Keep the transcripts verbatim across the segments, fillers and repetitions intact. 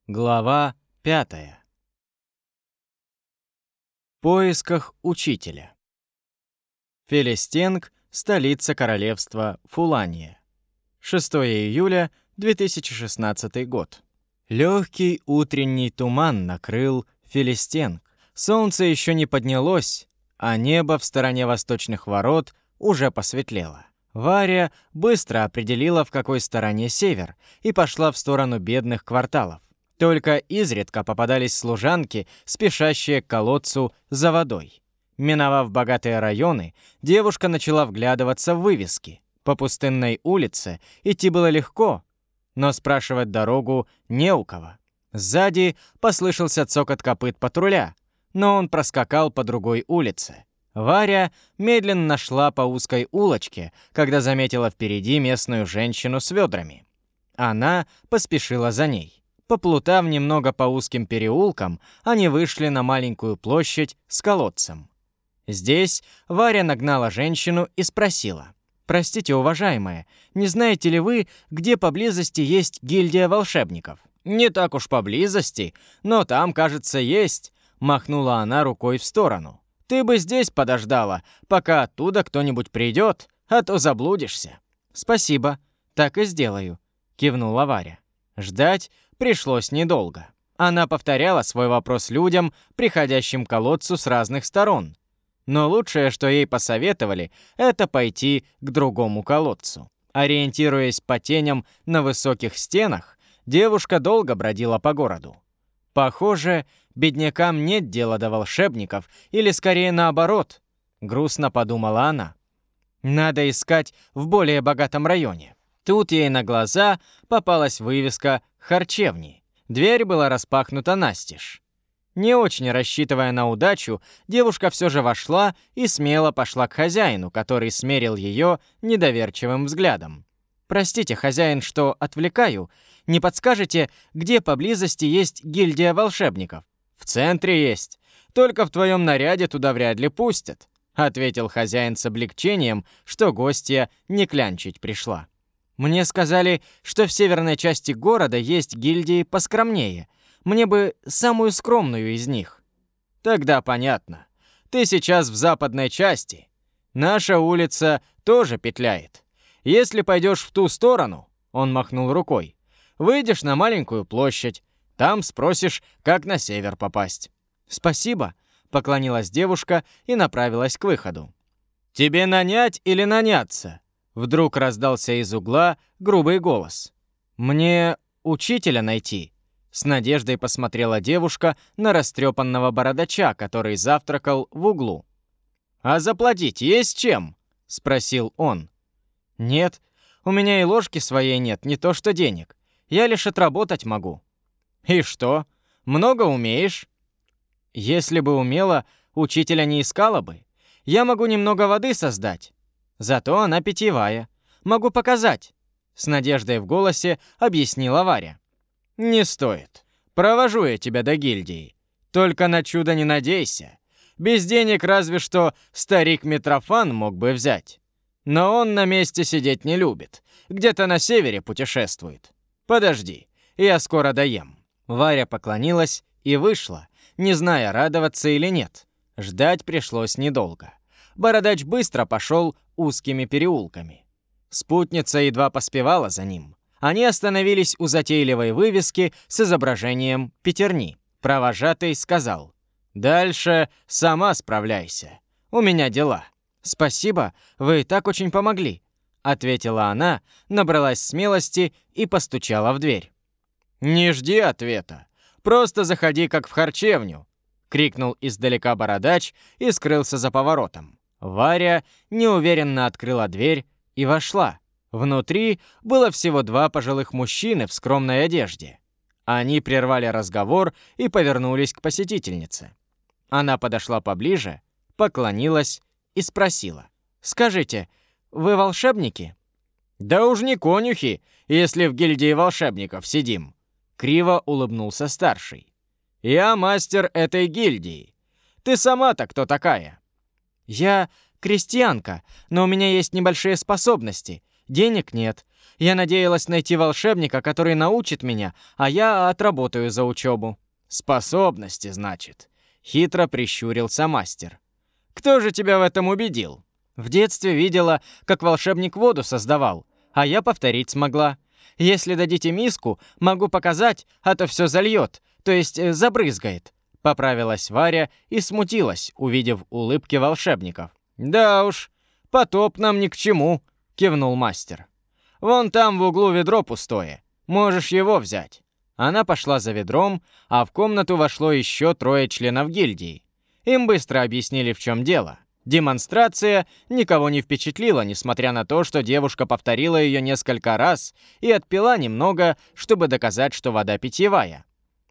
Глава пятая. В поисках учителя. Фелистенг — столица королевства Фулания. шестого июля две тысячи шестнадцатый год. Легкий утренний туман накрыл Фелистенг. Солнце еще не поднялось, а небо в стороне восточных ворот уже посветлело. Варя быстро определила, в какой стороне север, и пошла в сторону бедных кварталов. Только изредка попадались служанки, спешащие к колодцу за водой. Миновав богатые районы, девушка начала вглядываться в вывески. По пустынной улице идти было легко, но спрашивать дорогу не у кого. Сзади послышался цокот копыт патруля, но он проскакал по другой улице. Варя медленно шла по узкой улочке, когда заметила впереди местную женщину с ведрами. Она поспешила за ней. Поплутав немного по узким переулкам, они вышли на маленькую площадь с колодцем. Здесь Варя нагнала женщину и спросила: «Простите, уважаемая, не знаете ли вы, где поблизости есть гильдия волшебников?» «Не так уж поблизости, но там, кажется, есть», — махнула она рукой в сторону. «Ты бы здесь подождала, пока оттуда кто-нибудь придет, а то заблудишься». «Спасибо, так и сделаю», — кивнула Варя. Ждать пришлось недолго. Она повторяла свой вопрос людям, приходящим к колодцу с разных сторон. Но лучшее, что ей посоветовали, это пойти к другому колодцу. Ориентируясь по теням на высоких стенах, девушка долго бродила по городу. Похоже, беднякам нет дела до волшебников, или скорее наоборот, грустно подумала она. Надо искать в более богатом районе. Тут ей на глаза попалась вывеска харчевни. Дверь была распахнута настежь. Не очень рассчитывая на удачу, девушка все же вошла и смело пошла к хозяину, который смерил ее недоверчивым взглядом. «Простите, хозяин, что отвлекаю. Не подскажете, где поблизости есть гильдия волшебников?» «В центре есть. Только в твоем наряде туда вряд ли пустят», — ответил хозяин с облегчением, что гостья не клянчить пришла. «Мне сказали, что в северной части города есть гильдии поскромнее. Мне бы самую скромную из них». «Тогда понятно. Ты сейчас в западной части. Наша улица тоже петляет. Если пойдешь в ту сторону, — он махнул рукой, — выйдешь на маленькую площадь. Там спросишь, как на север попасть». «Спасибо», — поклонилась девушка и направилась к выходу. «Тебе нанять или наняться?» Вдруг раздался из угла грубый голос. «Мне учителя найти?» С надеждой посмотрела девушка на растрепанного бородача, который завтракал в углу. «А заплатить есть чем?» — спросил он. «Нет, у меня и ложки своей нет, не то что денег. Я лишь отработать могу». «И что? Много умеешь?» «Если бы умела, учителя не искала бы. Я могу немного воды создать. Зато она питьевая. Могу показать», — с надеждой в голосе объяснила Варя. «Не стоит. Провожу я тебя до гильдии. Только на чудо не надейся. Без денег разве что старик Митрофан мог бы взять. Но он на месте сидеть не любит. Где-то на севере путешествует. Подожди, я скоро доем». Варя поклонилась и вышла, не зная, радоваться или нет. Ждать пришлось недолго. Бородач быстро пошел узкими переулками. Спутница едва поспевала за ним. Они остановились у затейливой вывески с изображением пятерни. Провожатый сказал: «Дальше сама справляйся. У меня дела». «Спасибо, вы так очень помогли», — ответила она, набралась смелости и постучала в дверь. «Не жди ответа. Просто заходи, как в харчевню», — крикнул издалека бородач и скрылся за поворотом. Варя неуверенно открыла дверь и вошла. Внутри было всего два пожилых мужчины в скромной одежде. Они прервали разговор и повернулись к посетительнице. Она подошла поближе, поклонилась и спросила: «Скажите, вы волшебники?» «Да уж не конюхи, если в гильдии волшебников сидим», — криво улыбнулся старший. «Я мастер этой гильдии. Ты сама-то кто такая?» «Я крестьянка, но у меня есть небольшие способности. Денег нет. Я надеялась найти волшебника, который научит меня, а я отработаю за учебу». «Способности, значит?» — хитро прищурился мастер. «Кто же тебя в этом убедил?» «В детстве видела, как волшебник воду создавал, а я повторить смогла. Если дадите миску, могу показать, а то все зальет, то есть э, забрызгает». Поправилась Варя и смутилась, увидев улыбки волшебников. «Да уж, потоп нам ни к чему», — кивнул мастер. «Вон там в углу ведро пустое. Можешь его взять». Она пошла за ведром, а в комнату вошло еще трое членов гильдии. Им быстро объяснили, в чем дело. Демонстрация никого не впечатлила, несмотря на то, что девушка повторила ее несколько раз и отпила немного, чтобы доказать, что вода питьевая.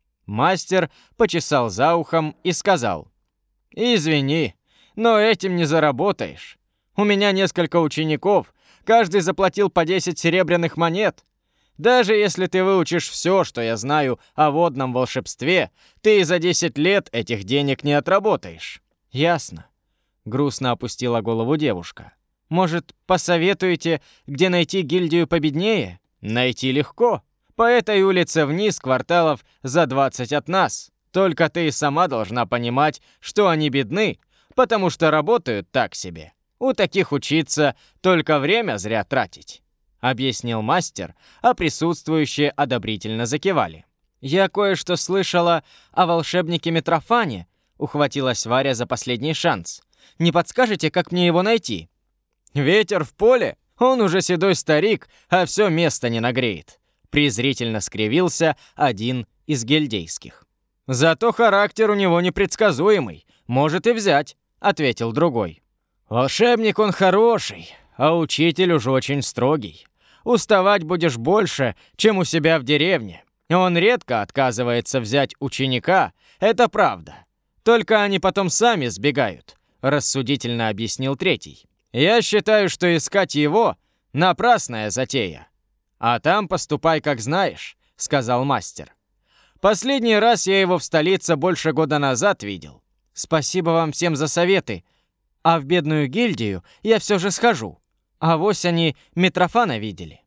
Мастер почесал за ухом и сказал: «Извини, но этим не заработаешь. У меня несколько учеников, каждый заплатил по десять серебряных монет. Даже если ты выучишь все, что я знаю о водном волшебстве, ты и за десять лет этих денег не отработаешь». «Ясно», — грустно опустила голову девушка. «Может, посоветуете, где найти гильдию победнее?» «Найти легко. По этой улице вниз кварталов за двадцать от нас. Только ты и сама должна понимать, что они бедны, потому что работают так себе. У таких учиться только время зря тратить», — объяснил мастер, а присутствующие одобрительно закивали. «Я кое-что слышала о волшебнике Митрофане», — ухватилась Варя за последний шанс. «Не подскажете, как мне его найти?» «Ветер в поле? Он уже седой старик, а все место не нагреет», — презрительно скривился один из гильдейских. «Зато характер у него непредсказуемый, может и взять», — ответил другой. «Волшебник он хороший, а учитель уж очень строгий. Уставать будешь больше, чем у себя в деревне. Он редко отказывается взять ученика, это правда. Только они потом сами сбегают», — рассудительно объяснил третий. «Я считаю, что искать его — напрасная затея». «А там поступай, как знаешь», — сказал мастер. «Последний раз я его в столице больше года назад видел». «Спасибо вам всем за советы. А в бедную гильдию я все же схожу. Авось они Митрофана видели».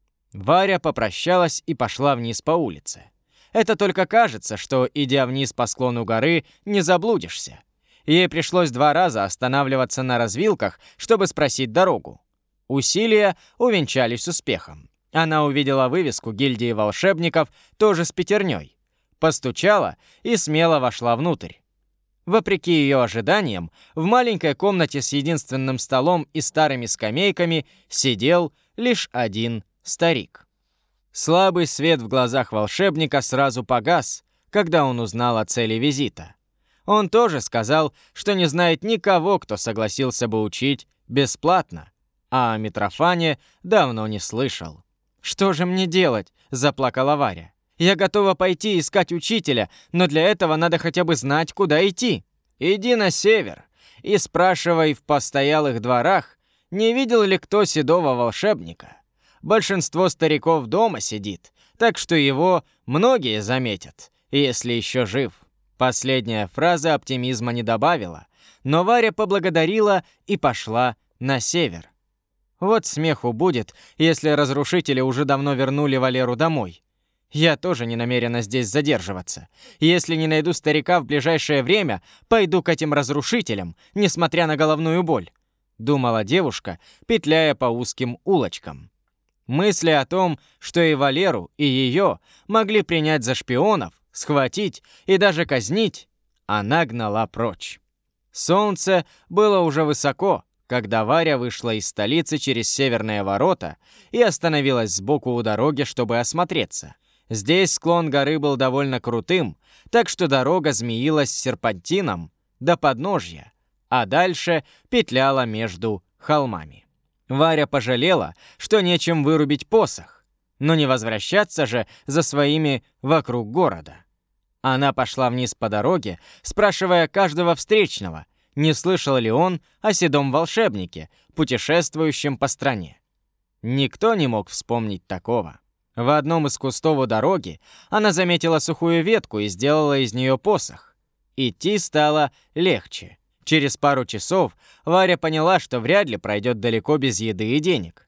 Варя попрощалась и пошла вниз по улице. Это только кажется, что, идя вниз по склону горы, не заблудишься. Ей пришлось два раза останавливаться на развилках, чтобы спросить дорогу. Усилия увенчались успехом. Она увидела вывеску гильдии волшебников, тоже с пятерней. Постучала и смело вошла внутрь. Вопреки ее ожиданиям, в маленькой комнате с единственным столом и старыми скамейками сидел лишь один старик. Слабый свет в глазах волшебника сразу погас, когда он узнал о цели визита. Он тоже сказал, что не знает никого, кто согласился бы учить бесплатно, а о Митрофане давно не слышал. «Что же мне делать?» – заплакала Варя. «Я готова пойти искать учителя, но для этого надо хотя бы знать, куда идти». «Иди на север и спрашивай в постоялых дворах, не видел ли кто седого волшебника. Большинство стариков дома сидит, так что его многие заметят, если еще жив». Последняя фраза оптимизма не добавила, но Варя поблагодарила и пошла на север. Вот смеху будет, если разрушители уже давно вернули Валеру домой. Я тоже не намерена здесь задерживаться. Если не найду старика в ближайшее время, пойду к этим разрушителям, несмотря на головную боль», — думала девушка, петляя по узким улочкам. Мысли о том, что и Валеру, и ее могли принять за шпионов, схватить и даже казнить, она гнала прочь. Солнце было уже высоко, когда Варя вышла из столицы через северные ворота и остановилась сбоку у дороги, чтобы осмотреться. Здесь склон горы был довольно крутым, так что дорога змеилась серпантином до подножья, а дальше петляла между холмами. Варя пожалела, что нечем вырубить посох, но не возвращаться же за своими вокруг города. Она пошла вниз по дороге, спрашивая каждого встречного, не слышал ли он о седом волшебнике, путешествующем по стране. Никто не мог вспомнить такого. В одном из кустов у дороги она заметила сухую ветку и сделала из нее посох. Идти стало легче. Через пару часов Варя поняла, что вряд ли пройдет далеко без еды и денег.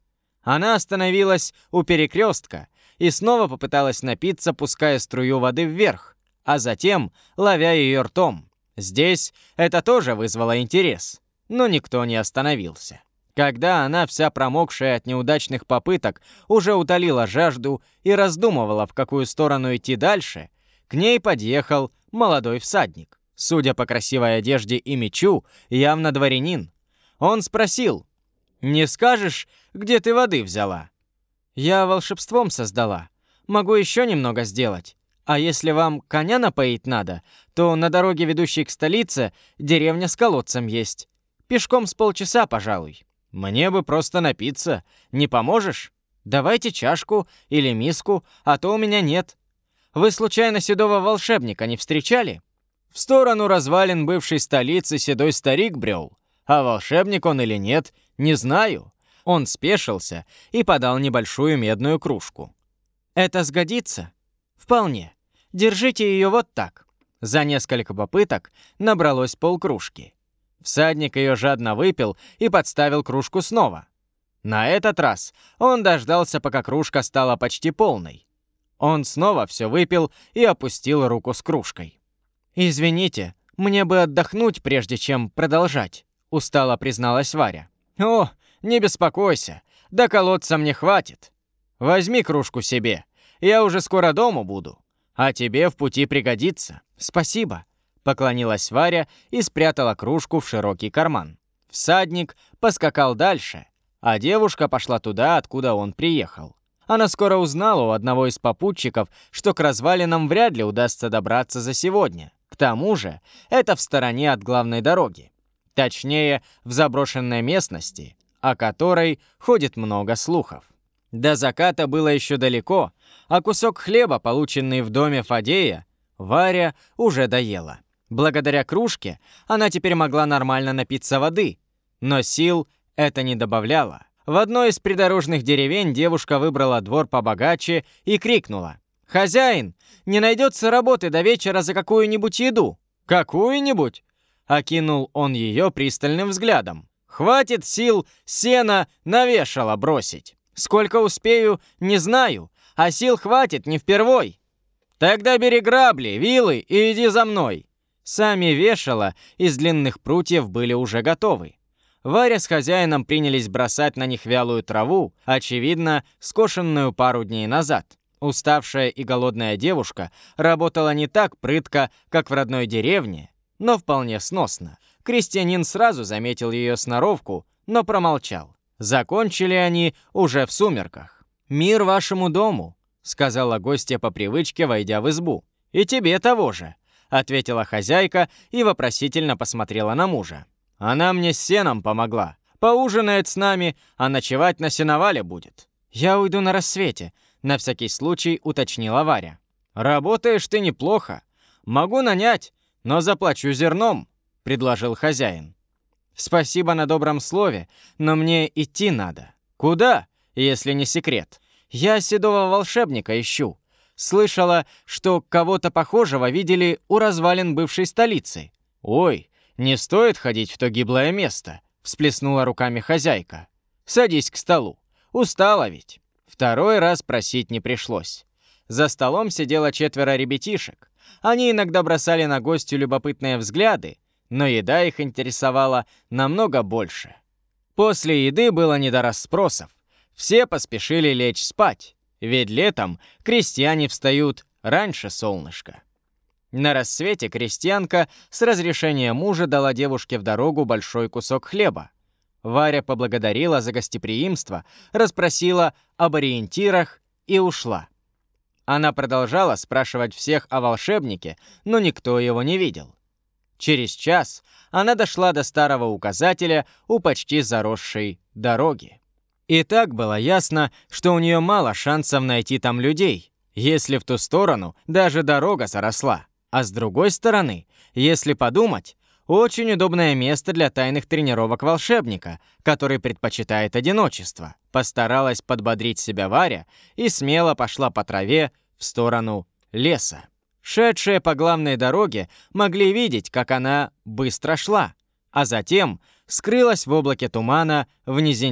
Она остановилась у перекрестка и снова попыталась напиться, пуская струю воды вверх, а затем ловя ее ртом. Здесь это тоже вызвало интерес, но никто не остановился. Когда она, вся промокшая от неудачных попыток, уже утолила жажду и раздумывала, в какую сторону идти дальше, к ней подъехал молодой всадник. Судя по красивой одежде и мечу, явно дворянин. Он спросил: «Не скажешь, где ты воды взяла?» «Я волшебством создала. Могу еще немного сделать. А если вам коня напоить надо, то на дороге, ведущей к столице, деревня с колодцем есть. Пешком с полчаса, пожалуй». «Мне бы просто напиться. Не поможешь? Давайте чашку или миску, а то у меня нет. Вы случайно седого волшебника не встречали?» В сторону развалин бывшей столицы седой старик брел. А волшебник он или нет, не знаю. Он спешился и подал небольшую медную кружку. «Это сгодится?» «Вполне. Держите ее вот так». За несколько попыток набралось полкружки. Всадник ее жадно выпил и подставил кружку снова. На этот раз он дождался, пока кружка стала почти полной. Он снова все выпил и опустил руку с кружкой. «Извините, мне бы отдохнуть, прежде чем продолжать», — устало призналась Варя. «О, не беспокойся, до колодца мне хватит. Возьми кружку себе, я уже скоро дома буду, а тебе в пути пригодится». «Спасибо», — поклонилась Варя и спрятала кружку в широкий карман. Всадник поскакал дальше, а девушка пошла туда, откуда он приехал. Она скоро узнала у одного из попутчиков, что к развалинам вряд ли удастся добраться за сегодня. К тому же, это в стороне от главной дороги. Точнее, в заброшенной местности, о которой ходит много слухов. До заката было еще далеко, а кусок хлеба, полученный в доме Фадея, Варя уже доела. Благодаря кружке она теперь могла нормально напиться воды, но сил это не добавляло. В одной из придорожных деревень девушка выбрала двор побогаче и крикнула: «Хозяин, не найдется работы до вечера за какую-нибудь еду?» «Какую-нибудь?» — окинул он ее пристальным взглядом. «Хватит сил сена на вешало бросить. Сколько успею, не знаю, а сил хватит не впервой. Тогда бери грабли, вилы и иди за мной». Сами вешала из длинных прутьев были уже готовы. Варя с хозяином принялись бросать на них вялую траву, очевидно, скошенную пару дней назад. Уставшая и голодная девушка работала не так прытко, как в родной деревне, но вполне сносно. Крестьянин сразу заметил ее сноровку, но промолчал. Закончили они уже в сумерках. «Мир вашему дому», — сказала гостья по привычке, войдя в избу. «И тебе того же», — ответила хозяйка и вопросительно посмотрела на мужа. «Она мне с сеном помогла. Поужинает с нами, а ночевать на сеновале будет». «Я уйду на рассвете», — на всякий случай уточнила Варя. «Работаешь ты неплохо. Могу нанять, но заплачу зерном», — предложил хозяин. «Спасибо на добром слове, но мне идти надо». «Куда, если не секрет?» «Я седого волшебника ищу. Слышала, что кого-то похожего видели у развалин бывшей столицы». «Ой, не стоит ходить в то гиблое место», — всплеснула руками хозяйка. «Садись к столу. Устала ведь». Второй раз просить не пришлось. За столом сидело четверо ребятишек. Они иногда бросали на гостью любопытные взгляды, но еда их интересовала намного больше. После еды было не до расспросов. Все поспешили лечь спать, ведь летом крестьяне встают раньше солнышка. На рассвете крестьянка с разрешения мужа дала девушке в дорогу большой кусок хлеба. Варя поблагодарила за гостеприимство, расспросила об ориентирах и ушла. Она продолжала спрашивать всех о волшебнике, но никто его не видел. Через час она дошла до старого указателя у почти заросшей дороги. И так было ясно, что у нее мало шансов найти там людей, если в ту сторону даже дорога заросла. А с другой стороны, если подумать, очень удобное место для тайных тренировок волшебника, который предпочитает одиночество. Постаралась подбодрить себя Варя и смело пошла по траве в сторону леса. Шедшие по главной дороге могли видеть, как она быстро шла, а затем скрылась в облаке тумана в низине.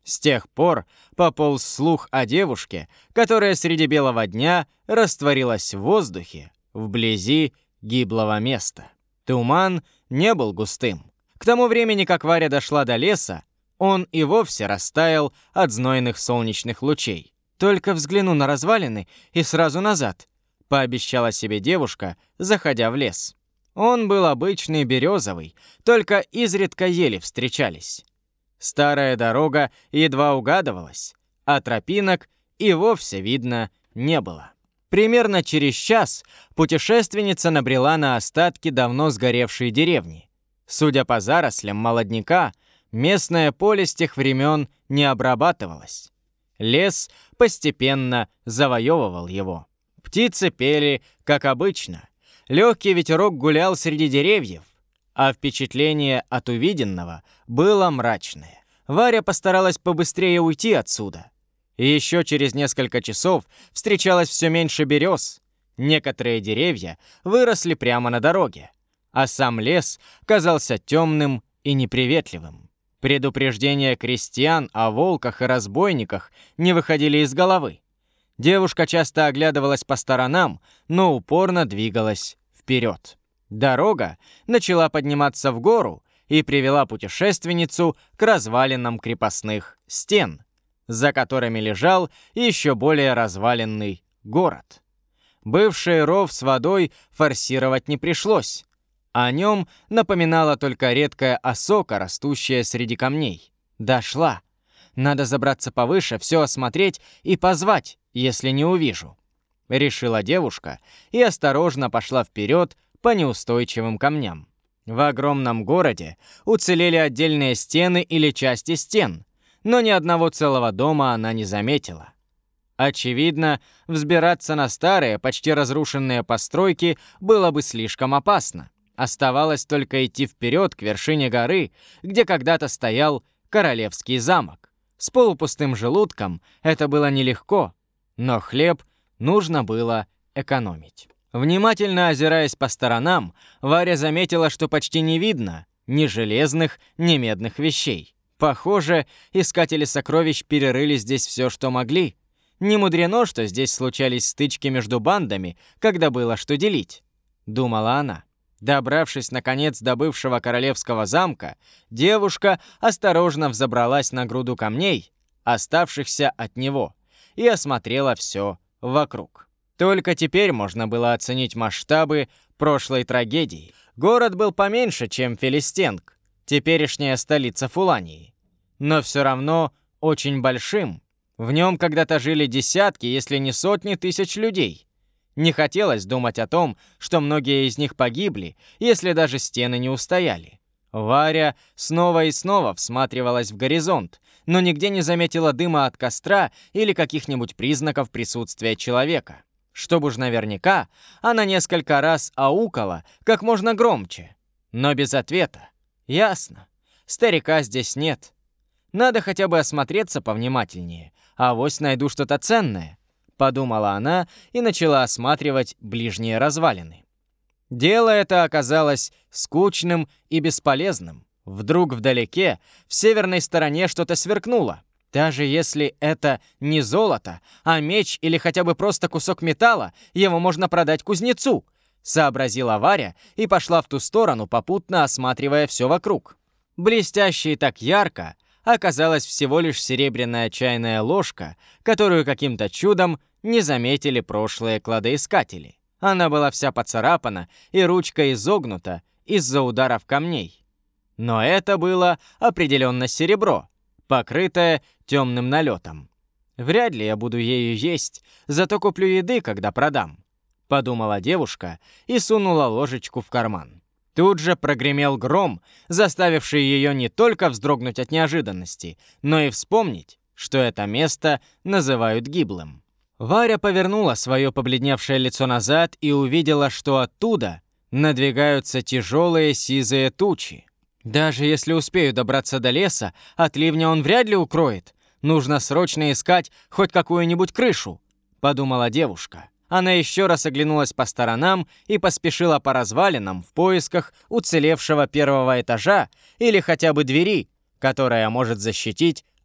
С тех пор пополз слух о девушке, которая среди белого дня растворилась в воздухе вблизи гиблого места. Туман не был густым. К тому времени, как Варя дошла до леса, он и вовсе растаял от знойных солнечных лучей. «Только взгляну на развалины и сразу назад», — пообещала себе девушка, заходя в лес. Он был обычный березовый, только изредка ели встречались. Старая дорога едва угадывалась, а тропинок и вовсе видно не было. Примерно через час путешественница набрела на остатки давно сгоревшей деревни. Судя по зарослям молодняка, местное поле с тех времен не обрабатывалось. Лес постепенно завоевывал его. Птицы пели, как обычно. Легкий ветерок гулял среди деревьев, а впечатление от увиденного было мрачное. Варя постаралась побыстрее уйти отсюда. И еще через несколько часов встречалось все меньше берез. Некоторые деревья выросли прямо на дороге, а сам лес казался темным и неприветливым. Предупреждения крестьян о волках и разбойниках не выходили из головы. Девушка часто оглядывалась по сторонам, но упорно двигалась вперед. Дорога начала подниматься в гору и привела путешественницу к развалинам крепостных стен, за которыми лежал еще более разваленный город. Бывший ров с водой форсировать не пришлось. О нем напоминала только редкая осока, растущая среди камней. Дошла. Надо забраться повыше, все осмотреть и позвать, если не увижу. Решила девушка и осторожно пошла вперед по неустойчивым камням. В огромном городе уцелели отдельные стены или части стен, но ни одного целого дома она не заметила. Очевидно, взбираться на старые, почти разрушенные постройки было бы слишком опасно. Оставалось только идти вперед к вершине горы, где когда-то стоял королевский замок. С полупустым желудком это было нелегко, но хлеб нужно было экономить. Внимательно озираясь по сторонам, Варя заметила, что почти не видно ни железных, ни медных вещей. Похоже, искатели сокровищ перерыли здесь все, что могли. Не мудрено, что здесь случались стычки между бандами, когда было что делить, думала она. Добравшись, наконец, до бывшего королевского замка, девушка осторожно взобралась на груду камней, оставшихся от него, и осмотрела все вокруг. Только теперь можно было оценить масштабы прошлой трагедии. Город был поменьше, чем Филистенг, теперешняя столица Фулании, но все равно очень большим. В нем когда-то жили десятки, если не сотни тысяч людей. Не хотелось думать о том, что многие из них погибли, если даже стены не устояли. Варя снова и снова всматривалась в горизонт, но нигде не заметила дыма от костра или каких-нибудь признаков присутствия человека. Чтобы уж наверняка, она несколько раз аукала как можно громче, но без ответа. Ясно, старика здесь нет. Надо хотя бы осмотреться повнимательнее, авось найду что-то ценное, подумала она и начала осматривать ближние развалины. Дело это оказалось скучным и бесполезным. Вдруг вдалеке, в северной стороне, что-то сверкнуло. Даже если это не золото, а меч или хотя бы просто кусок металла, его можно продать кузнецу, сообразила Варя и пошла в ту сторону, попутно осматривая все вокруг. Блестящей так ярко оказалась всего лишь серебряная чайная ложка, которую каким-то чудом не заметили прошлые кладоискатели. Она была вся поцарапана и ручка изогнута из-за ударов камней. Но это было определенно серебро, покрытое темным налетом. Вряд ли я буду ею есть, зато куплю еды, когда продам, подумала девушка и сунула ложечку в карман. Тут же прогремел гром, заставивший ее не только вздрогнуть от неожиданности, но и вспомнить, что это место называют гиблым. Варя повернула свое побледневшее лицо назад и увидела, что оттуда надвигаются тяжелые сизые тучи. Даже если успею добраться до леса, от ливня он вряд ли укроет. Нужно срочно искать хоть какую-нибудь крышу, подумала девушка. Она еще раз оглянулась по сторонам и поспешила по развалинам в поисках уцелевшего первого этажа или хотя бы двери, которая может защитить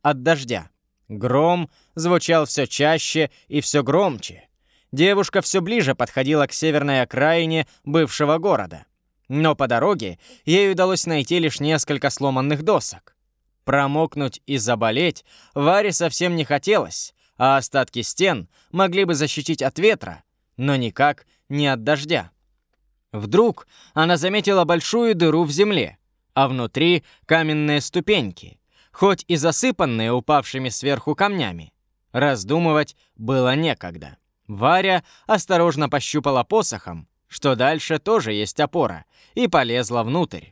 от дождя. Гром звучал все чаще и все громче. Девушка все ближе подходила к северной окраине бывшего города. Но по дороге ей удалось найти лишь несколько сломанных досок. Промокнуть и заболеть Варе совсем не хотелось, а остатки стен могли бы защитить от ветра, но никак не от дождя. Вдруг она заметила большую дыру в земле, а внутри каменные ступеньки, хоть и засыпанные упавшими сверху камнями. Раздумывать было некогда. Варя осторожно пощупала посохом, что дальше тоже есть опора, и полезла внутрь.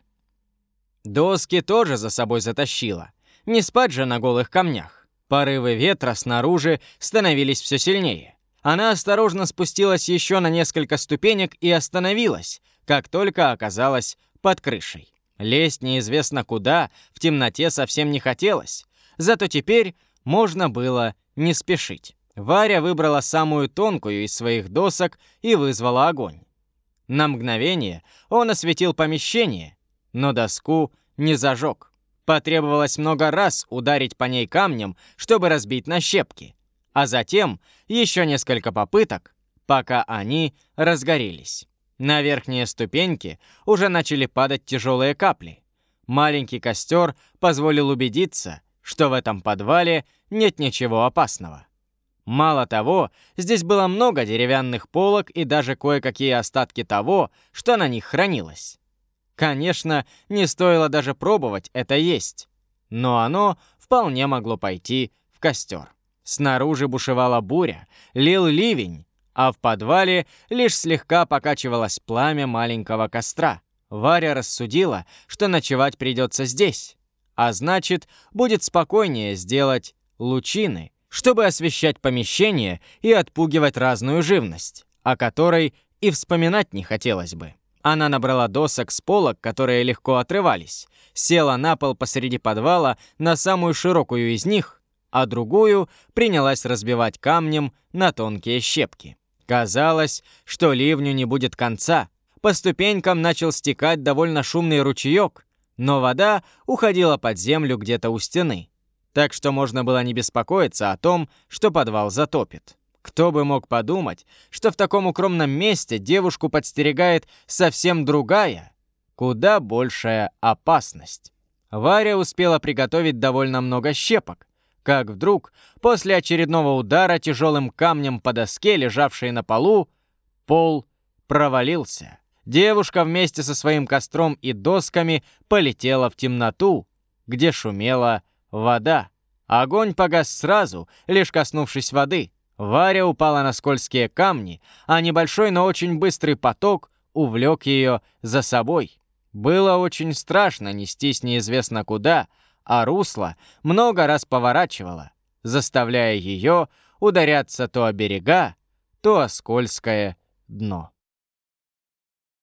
Доски тоже за собой затащила. Не спать же на голых камнях. Порывы ветра снаружи становились все сильнее. Она осторожно спустилась еще на несколько ступенек и остановилась, как только оказалась под крышей. Лезть неизвестно куда в темноте совсем не хотелось, зато теперь можно было не спешить. Варя выбрала самую тонкую из своих досок и вызвала огонь. На мгновение он осветил помещение, но доску не зажег. Потребовалось много раз ударить по ней камнем, чтобы разбить на щепки, а затем еще несколько попыток, пока они разгорелись. На верхние ступеньки уже начали падать тяжелые капли. Маленький костер позволил убедиться, что в этом подвале нет ничего опасного. Мало того, здесь было много деревянных полок и даже кое-какие остатки того, что на них хранилось. Конечно, не стоило даже пробовать это есть, но оно вполне могло пойти в костер. Снаружи бушевала буря, лил ливень, а в подвале лишь слегка покачивалось пламя маленького костра. Варя рассудила, что ночевать придется здесь, а значит, будет спокойнее сделать лучины, чтобы освещать помещение и отпугивать разную живность, о которой и вспоминать не хотелось бы. Она набрала досок с полок, которые легко отрывались, села на пол посреди подвала на самую широкую из них, а другую принялась разбивать камнем на тонкие щепки. Казалось, что ливню не будет конца. По ступенькам начал стекать довольно шумный ручеек, но вода уходила под землю где-то у стены, так что можно было не беспокоиться о том, что подвал затопит. Кто бы мог подумать, что в таком укромном месте девушку подстерегает совсем другая, куда большая опасность. Варя успела приготовить довольно много щепок, как вдруг, после очередного удара тяжелым камнем по доске, лежавшей на полу, пол провалился. Девушка вместе со своим костром и досками полетела в темноту, где шумела вода. Огонь погас сразу, лишь коснувшись воды. Варя упала на скользкие камни, а небольшой, но очень быстрый поток увлек ее за собой. Было очень страшно нестись неизвестно куда, а русло много раз поворачивало, заставляя ее ударяться то о берега, то о скользкое дно.